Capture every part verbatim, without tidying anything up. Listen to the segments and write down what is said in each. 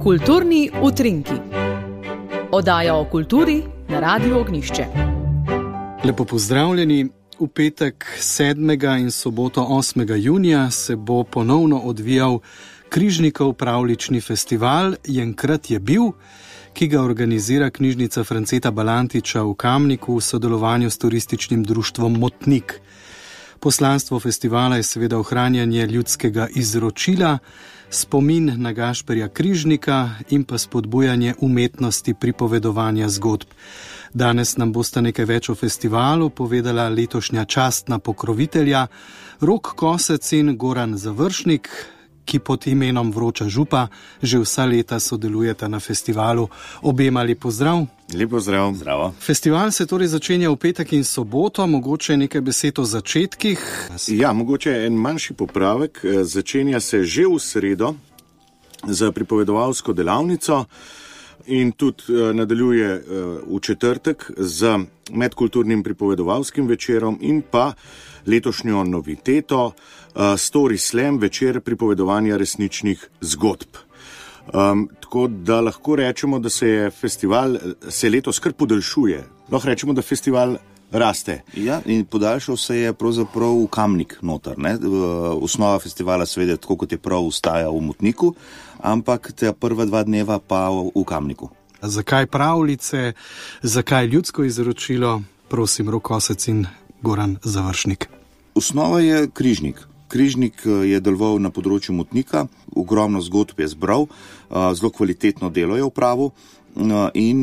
Kulturni utrinki. Oddaja o kulturi na Radiu Ognjišče. Lepo pozdravljeni. V petek sedmega in soboto osmega junija se bo ponovno odvijal Križnikov pravljični festival Jenkrat je bil, ki ga organizira knjižnica Franceta Balantiča v Kamniku v sodelovanju s turističnim društvom Motnik. Poslanstvo festivala je seveda ohranjanje ljudskega izročila, spomin na Gašperja Križnika in pa spodbujanje umetnosti pripovedovanja zgodb. Danes nam bosta nekaj več o festivalu povedala letošnja častna pokrovitelja Rok Kosec in Goran Završnik, ki pod imenom Vroča župa že vsa leta sodelujeta na festivalu. Obema lep pozdrav. Lep pozdrav. Zdravo. Festival se torej začenja v petek in soboto, mogoče nekaj besed o začetkih. Ja, mogoče en manjši popravek. Začenja se že v sredo za pripovedovalsko delavnico in tudi nadaljuje v četrtek z medkulturnim pripovedovalskim večerom in pa letošnjo noviteto Story Slam, večer pripovedovanja resničnih zgodb. Um, tako da lahko rečemo, da se je festival se letos kar podaljšuje. Lahko rečemo, da festival raste. Ja, in podaljšal se je pravzaprav v Kamnik noter. Ne? Osnova festivala seveda tako, kot je prav, ustaja v Motniku, ampak te prva dva dneva pa v Kamniku. Zakaj pravljice, zakaj ljudsko izročilo? Prosim, Rok Kosec in Goran Završnik. Osnova je Križnik. Križnik je deloval na področju Motnika, ogromno zgodb je zbral, zelo kvalitetno delo je opravil in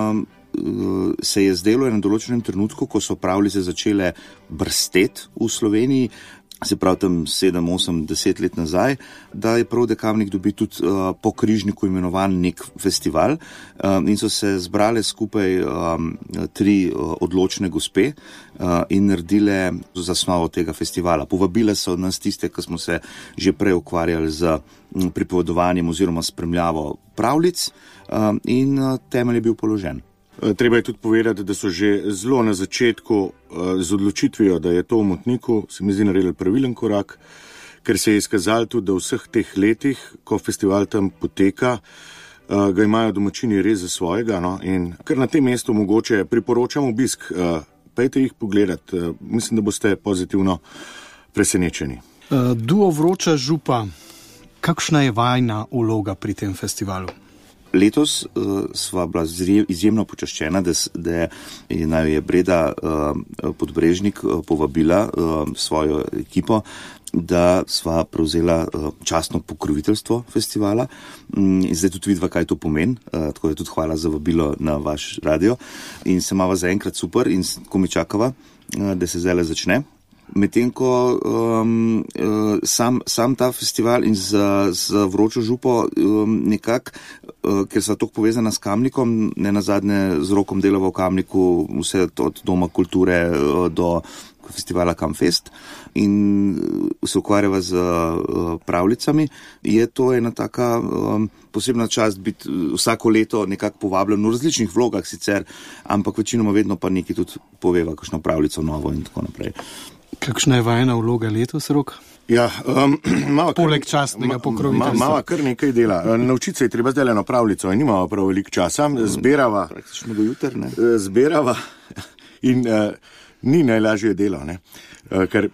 se je zdelo na določenem trenutku, ko so pravljice začele brsteti v Sloveniji, se pravi tam sedem, osem, deset let nazaj, da je prav, da Kamnik dobi tudi uh, po Križniku imenovan nek festival um, in so se zbrale skupaj um, tri uh, odločne gospe uh, in naredile zasnovo tega festivala. Povabile so nas tiste, ki smo se že prej ukvarjali z um, pripovedovanjem oziroma spremljavo pravljic um, in uh, temelj je bil položen. Treba je tudi povedati, da so že zelo na začetku z odločitvijo, da je to v Motniku, se mi zdi naredili pravilen korak, ker se je izkazalo tudi, da v vseh teh letih, ko festival tam poteka, ga imajo domačini res za svojega, no? In ker na tem mestu mogoče priporočam obisk, pejte jih pogledati, mislim, da boste pozitivno presenečeni. Duo Vroča župa, kakšna je vajna vloga pri tem festivalu? Letos uh, sva bila izjemno počaščena, da, da je naj je Breda uh, Podbrežnik uh, povabila uh, svojo ekipo, da sva prevzela uh, častno pokroviteljstvo festivala. Um, in zdaj tudi vidva, kaj to pomeni, uh, tako da tudi hvala za vabilo na vaš radio. In se mava zaenkrat super in ko mi čakava, uh, da se zdaj začne. Medtem ko um, uh, sam, sam ta festival in z, z Vročo župo um, nekako, uh, ker sva tako povezana s Kamnikom, ne nazadnje z Rokom delava v Kamniku, vse od Doma kulture uh, do festivala Kamfest in se ukvarjava z uh, pravljicami, je to ena taka um, posebna čast biti vsako leto nekako povabljen v različnih vlogah sicer, ampak večinoma vedno pa nekaj tudi poveva, kakšno pravljico novo in tako naprej. Kakšna je vajna vloga letos, Rok? Ja, um, poleg častnega pokroviteljstva. Mava kar nekaj dela. Naučiti se je treba zdaj eno pravljico in nimamo prav veliko časa. Zberava. Praktično do jutra, ne? Zberava in uh, ni najlažje delo, ne? Uh, ker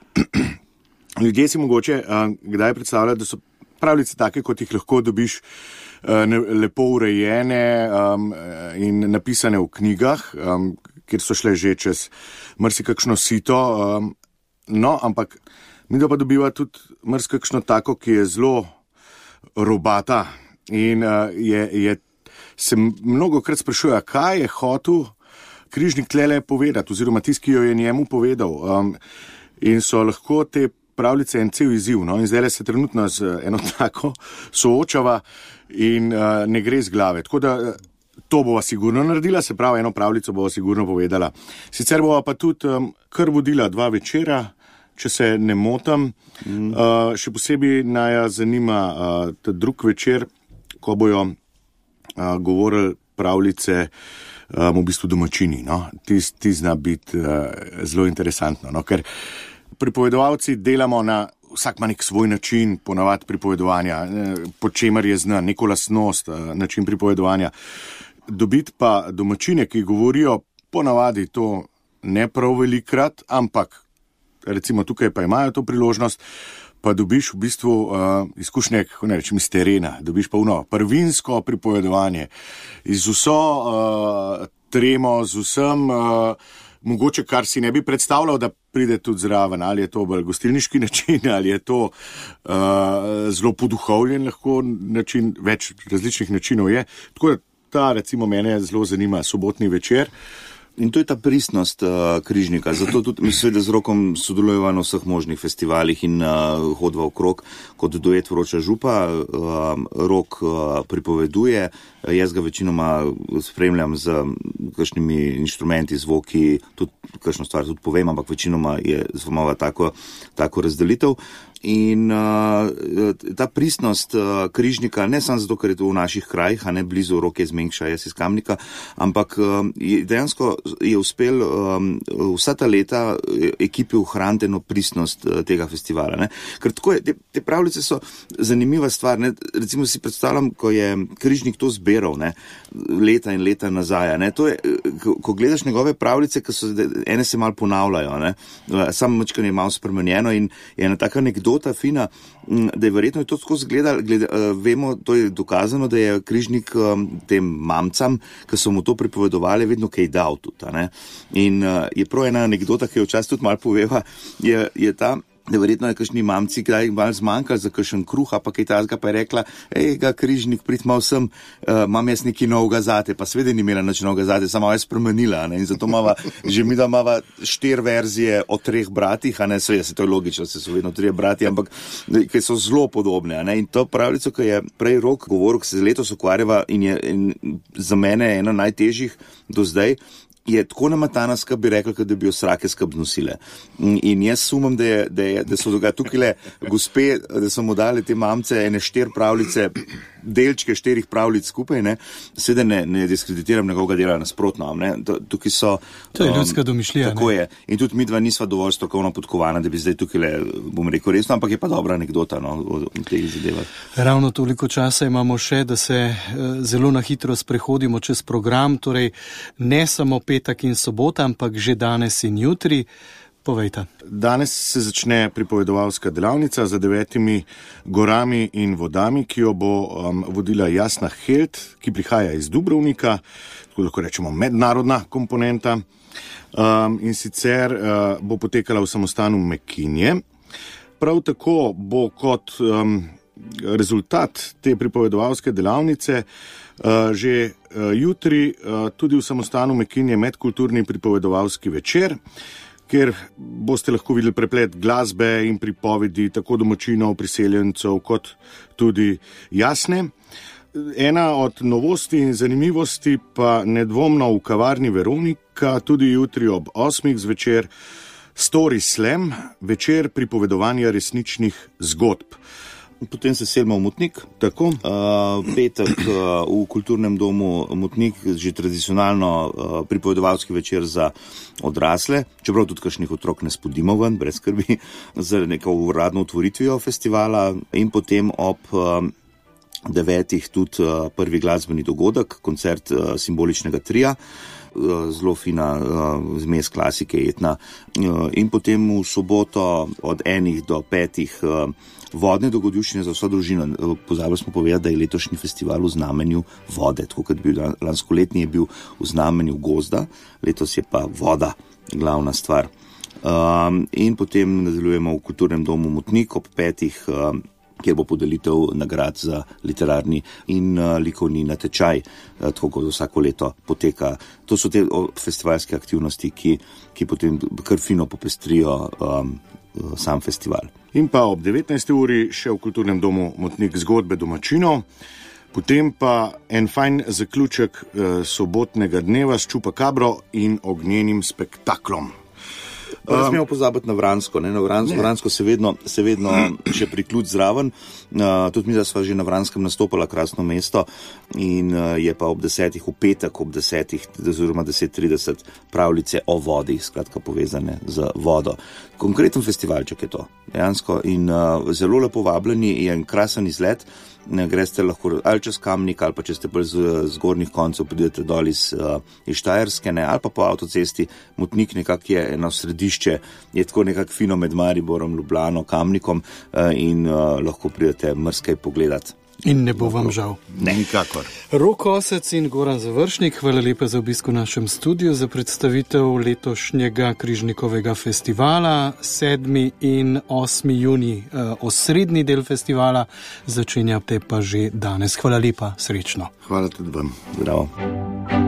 ljudje si mogoče uh, kdaj predstavljajo, da so pravljice take, kot jih lahko dobiš uh, ne, lepo urejene um, in napisane v knjigah, um, kjer so šle že čez marsikakšno sito. Um, No, ampak mi da pa dobiva tudi marsikakšno tako, ki je zelo robata in uh, je, je, se mnogokrat sprašuje, kaj je hotel Križnik tlele povedati, oziroma tisti, ki jo je njemu povedal. Um, in so lahko te pravljice en cel izziv, no, in zdaj se trenutno z eno tako soočava in uh, ne gre z glave. Tako da to bova sigurno naredila, se pravi, eno pravljico bova sigurno povedala. Sicer bova pa tudi um, kar vodila dva večera, če se ne motam. Mm. Uh, še posebej naja zanima uh, ta drug večer, ko bojo uh, govorili pravljice um, v bistvu domačini. No? Ti, ti zna biti uh, zelo interesantno, no? Ker pripovedovalci delamo na vsak ima nek svoj način, ponavadi pripovedovanja, po čemer je znan, neko lastnost, način pripovedovanja. Dobiti pa domačine, ki govorijo ponavadi to ne prav velikrat, ampak recimo tukaj pa imajo to priložnost, pa dobiš v bistvu uh, izkušnje, kako ne rečem, iz terena, dobiš pa uno prvinsko pripovedovanje, iz vso uh, tremo, z vsem, uh, mogoče kar si ne bi predstavljal, da pride tudi zraven, ali je to bolj gostilniški način, ali je to uh, zelo poduhovljen lahko način, več različnih načinov je. Tako da ta recimo mene zelo zanima sobotni večer. In to je ta pristnost uh, križnika, zato tudi mi seveda z Rokom sodelujemo na vseh možnih festivalih in uh, hodva okrog kot duet Vroča župa. Uh, Rok uh, pripoveduje, jaz ga večinoma spremljam z kakšnimi inštrumenti, zvoki, tudi kakšno stvar tudi povem, ampak večinoma je zvomova tako, tako razdelitev. In uh, ta pristnost uh, križnika, ne samo zato, ker je to v naših krajih, a ne blizu, Rok je iz Mengša, jaz iz Kamnika, ampak uh, je, dejansko je uspel um, vsa ta leta ekipi ohraniti eno pristnost uh, tega festivala. Ne? Ker tako je, te, te pravljice so zanimiva stvar. Ne? Recimo si predstavljam, ko je križnik to zbiral, ne? Leta in leta nazaj. Ne? To je, ko, ko gledaš njegove pravljice, ki so, ene se malo ponavljajo, ne? Samo mačkanje je malo spremenjeno in je ena taka anekdota fina, da je verjetno to skozi gledali, gleda, vemo, to je dokazano, da je križnik tem mamcam, ki so mu to pripovedovali, vedno kaj dal tudi. Ne? In je prav ena anekdota, ki jo včasih tudi malo poveva, je, je ta, da verjetno je kakšni mamci kdaj malo zmanjkali za kakšen kruh, pa kaj tazga pa je rekla, ej ga križnik, prid mal sem, uh, imam jaz neki novega zate, pa sveda ni imela nič novega zate, samo je spremenila, ne? In zato mava, že mi da mava štir verzije o treh bratih, a ne, sve, se to je logično, se so vedno trije brati, ampak ki so zelo podobne, a ne? In to pravljico, ki je prej Rok govoril, ki se letos ukvarjava in je in za mene ena najtežjih do zdaj, je tako namatana, skab bi rekla, da bi jo srake skab nosile. In jaz sumam, da, je, da, je, da so ga tukaj gospe, da so mu dali te mamce ene štir pravljice, delčke štirih pravljic skupaj, ne, seveda ne, ne diskreditiram njegovega dela nasprotno, ne, tukaj so... To je ljudska domišljija, tako ne? Je. In tudi midva nisva dovolj strokovno podkovana, da bi zdaj tukaj, le, bom rekel, resno, ampak je pa dobra anekdota, no, o, o teh zadevah. Ravno toliko časa imamo še, da se uh, zelo na hitro sprehodimo čez program, torej ne samo petek in sobota, ampak že danes in jutri. Povejte. Danes se začne pripovedovalska delavnica za devetimi gorami in vodami, ki jo bo um, vodila Jasna Helt, ki prihaja iz Dubrovnika, tako lahko rečemo mednarodna komponenta, um, in sicer uh, bo potekala v samostanu Mekinje. Prav tako bo kot um, rezultat te pripovedovalske delavnice uh, že uh, jutri uh, tudi v samostanu Mekinje medkulturni pripovedovalski večer, kjer boste lahko videli preplet glasbe in pripovedi tako domačinov, priseljencev kot tudi Jasne. Ena od novosti in zanimivosti pa nedvomno v kavarni Veronika tudi jutri ob osmih zvečer Story Slam, večer pripovedovanja resničnih zgodb. Potem se selimo v Motnik, tako, uh, petek uh, v kulturnem domu Motnik, že tradicionalno uh, pripovedovalski večer za odrasle, čeprav tudi kakšnih otrok ne spodimo ven, brez skrbi, z neko uradno otvoritvijo festivala in potem ob uh, devetih tudi uh, prvi glasbeni dogodek, koncert uh, simboličnega trija, uh, zelo fina uh, zmes klasike, etna, uh, in potem v soboto od enih do petih uh, vodne dogodivščine za vso družino. Pozabili smo povedati, da je letošnji festival v znamenju vode, tako kot bil lanskoletni je bil v znamenju gozda, letos je pa voda glavna stvar. Um, in potem nadaljujemo v kulturnem domu Motnik ob petih, um, kjer bo podelitev nagrad za literarni in uh, likovni natečaj, uh, tako kot vsako leto poteka. To so te o, festivalske aktivnosti, ki, ki potem kar fino popestrijo um, sam festival. In pa ob devetnajsti uri še v kulturnem domu Motnik zgodbe domačinov, potem pa en fajn zaključek eh, sobotnega dneva s Čupakabro in ognjenim spektaklom. Ne smemo pozabiti na Vransko. Ne? Na Vransko, Vransko se vedno, se vedno še priključ zraven. Uh, tudi mi, da sva že na Vranskem nastopala, krasno mesto, in uh, je pa ob desetih, v petek ob desetih, oziroma deset trideset pravljice o vodi, skratka povezane z vodo. Konkreten festivalček je to, dejansko, in uh, zelo lepo vabljeni, je en krasen izlet. Ne, greste lahko ali čez Kamnik, ali pa če ste bolj z zgornjih koncev, pridete dol iz, uh, iz Štajerske, ne, ali pa po avtocesti Motnik, nekako je eno središče, je tako nekako fino med Mariborom, Ljubljano, Kamnikom uh, in uh, lahko pridete mrskaj pogledati. In ne bo vam žal. Ne, nikakor. Rok Kosec in Goran Završnik, hvala lepa za obisk v našem studiu za predstavitev letošnjega Križnikovega festivala. sedmi in osmi junij, eh, osrednji del festivala, začenjate pa že danes. Hvala lepa, srečno. Hvala tudi vam. Zdravo.